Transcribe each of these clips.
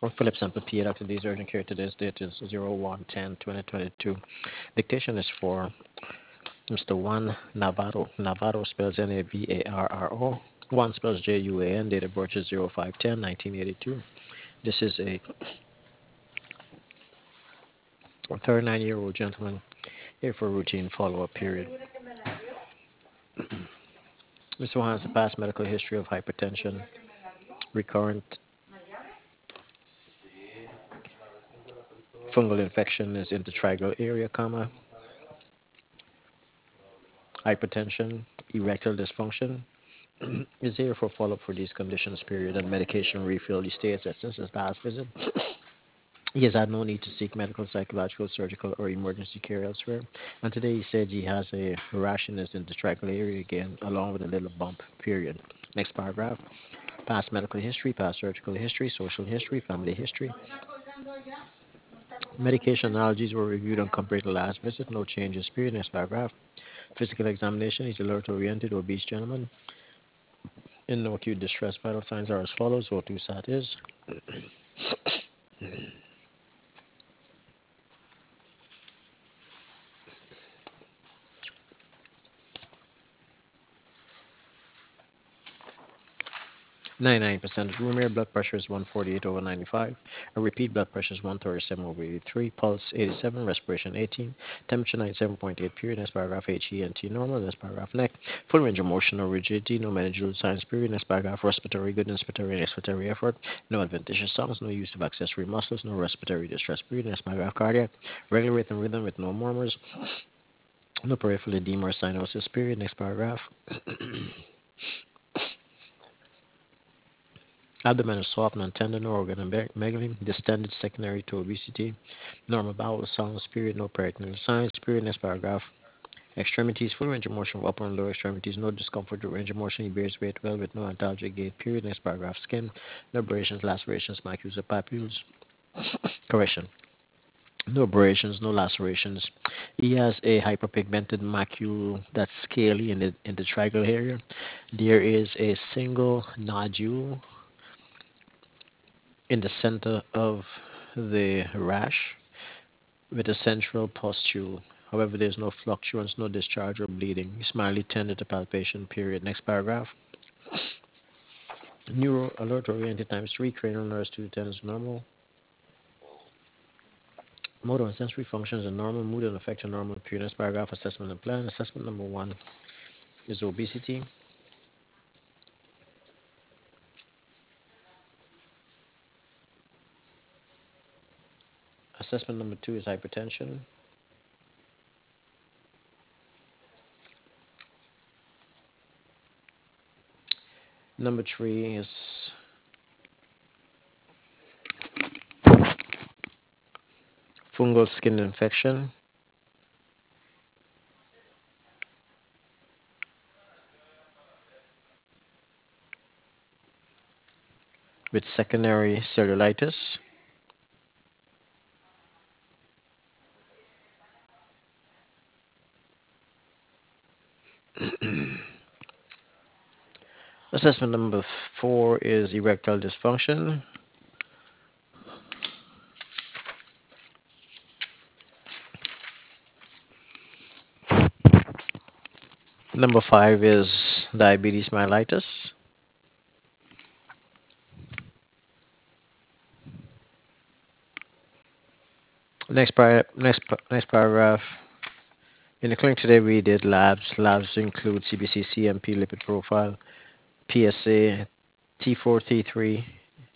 Philip Sample P. Dr. D's urgent care. Today's date is 01/10/2022. Dictation is for Mr. Juan Navarro. Navarro spells Navarro. Juan spells Juan. Date of birth is 05/10/1982. This is a 39-year-old gentleman here for a routine follow-up period. Mr. Juan has a past medical history of hypertension, recurrent fungal infection is in the triangle area, hypertension, erectile dysfunction, is here for follow-up for these conditions, period, and medication refill. He states that since his last visit, he has had no need to seek medical, psychological, surgical, or emergency care elsewhere. And today he said he has a rashness in the triangle area again, along with a little bump, period. Next paragraph. Past medical history, past surgical history, social history, family history. Medication allergies were reviewed and compared to last visit. No changes, period. Next paragraph. Physical examination. He's alert oriented, obese gentleman. In no acute distress, vital signs are as follows. O2 sat is 99% room air. Blood pressure is 148/95. A repeat blood pressure is 137/83. Pulse 87. Respiration 18. Temperature 97.8. Period. Next paragraph. HENT normal. Next paragraph. Neck. Full range of motion, no rigidity, no managerial signs. Period. Next paragraph. Respiratory good, inspiratory and expiratory effort. No adventitious songs. No use of accessory muscles. No respiratory distress. Period. Next paragraph. Cardiac. Regular rhythm with no murmurs. No peripheral edema or cyanosis. Period. Next paragraph. Abdomen is soft, non-tender, no organomegaly, distended secondary to obesity, normal bowel sounds, period, no peritoneal signs, period, next paragraph. Extremities, full range of motion of upper and lower extremities, no discomfort or range of motion, he bears weight well with no antalgic gait, period, next paragraph. Skin, no abrasions, lacerations, macules or papules. Correction. No abrasions, no lacerations. He has a hyperpigmented macule that's scaly in the triangle area. There is a single nodule in the center of the rash with a central pustule. However, there's no fluctuance, no discharge or bleeding. Smiley tender to palpation, period. Next paragraph. Neuro alert oriented times 3, cranial nerves 2 to 10 is normal. Motor and sensory functions are normal. Mood and affect are normal, period. Next paragraph. Assessment and plan. Assessment number 1 is obesity. Assessment number 2 is hypertension. Number 3 is fungal skin infection. With secondary cellulitis. Assessment number 4 is erectile dysfunction. Number 5 is diabetes mellitus. Next paragraph. In the clinic today, we did labs. Labs include CBC, CMP, lipid profile, PSA, T4, T3,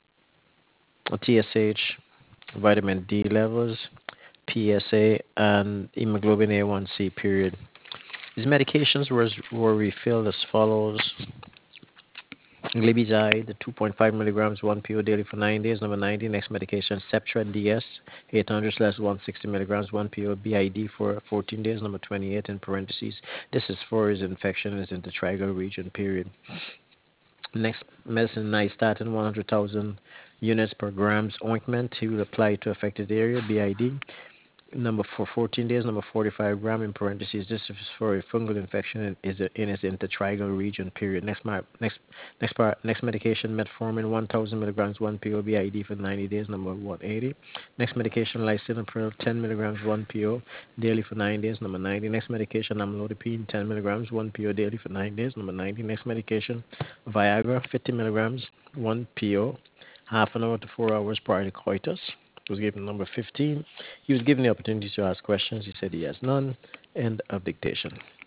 TSH, vitamin D levels, PSA, and hemoglobin A1C. Period. These medications were refilled as follows: Glibizide, 2.5 milligrams, 1 PO daily for 9 days. Number 90, next medication, Septret DS, 800/160 milligrams, 1 PO BID for 14 days. Number 28 in parentheses. This is for his infection is in the triangle region, period. Next medicine, Nystatin, 100,000 units per grams ointment. He will apply to affected area, BID. Number for 14 days, number 45 gram in parentheses. This is for a fungal infection in its intertrigal region. Period. Next medication, metformin, 1,000 milligrams, 1 PO BID for 90 days. Number 180. Next medication, lisinopril, 10 milligrams, 1 PO daily for 9 days. Number 90. Next medication, amlodipine, 10 milligrams, 1 PO daily for 9 days. Number 90. Next medication, Viagra, 50 milligrams, 1 PO, half an hour to 4 hours prior to coitus. Was given number 15. He was given the opportunity to ask questions. He said he has none. End of dictation.